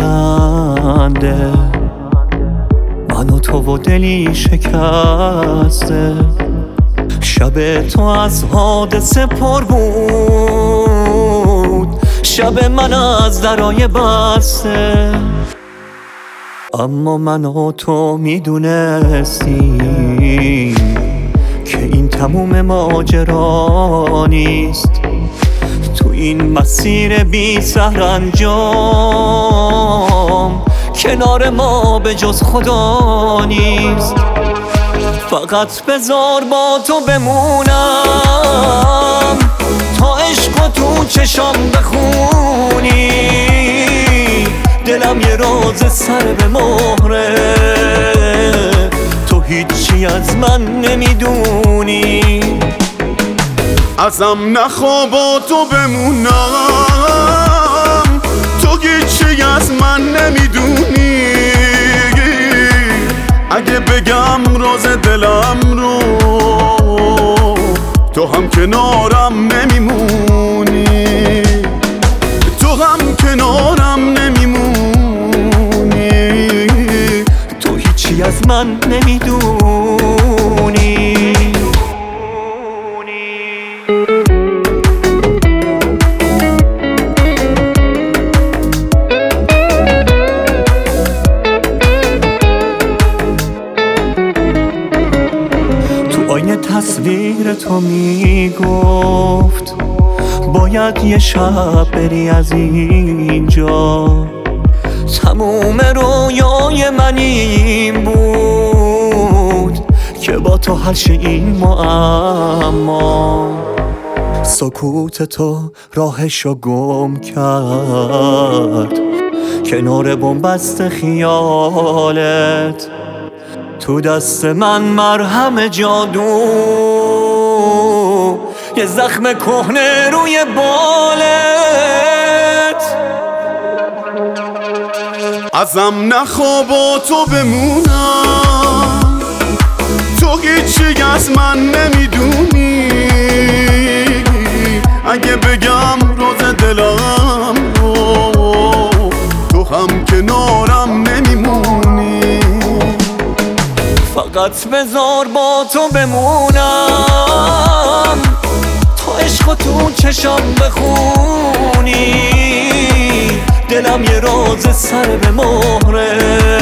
بلنده، من و تو و دلی شکسته. شب تو از حادثه پر بود، شب من از درای بسته. اما من و تو میدونستیم که این تموم ماجرا نیست. تو این مسیر بی سرانجام کنار ما به جز خدا نیست. فقط بذار با تو بمونم تا عشق تو چشام بخونی. دلم یه راز سر به مهره، تو هیچی از من نمیدونی. ازم نخوا با تو بمونم، تو هیچی از من نمیدونی. اگه بگم راز دلم رو، تو هم کنارم نمیمونی. تو هم کنارم نمیمونی. تو هیچی از من نمیدونی. آینه تصویر تو میگفت باید یه شب بری از اینجا. تموم رویای من این بود که با تو حل شه این معما. سکوت تو راهشو گم کرد کنار بنبست خیالت. تو دست من مرهم جادو، یه زخم کهنه روی بالت. ازم نخوا با تو بمونم، تو هیچی از من نمیدونی. اگه بگم راز دلم رو، تو هم کنارم نمیمونی. فقط بذار با تو بمونم تا عشق تو چشام بخونی. دلم یه راز سر به مهره،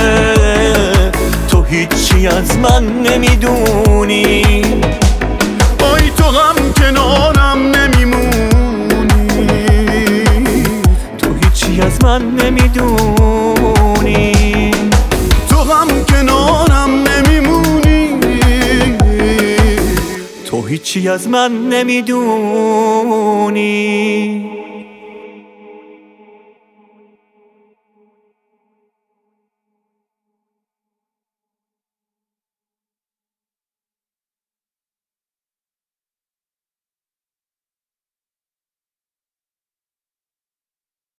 تو هیچی از من نمیدونی. آی تو هم کنارم نمیمونی. تو هیچی از من نمیدونی. تو هم کنارم نمیمونی. تو هیچی از من نمیدونی.